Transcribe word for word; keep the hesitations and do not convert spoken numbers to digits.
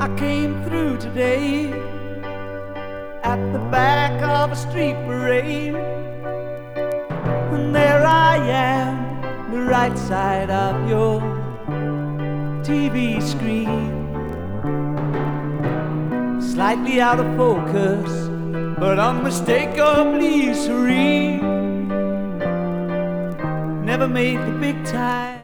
I came through today at the back of a street parade, and there I am, the right side of your T V screen, slightly out of focus, but unmistakably serene. Never made the big time.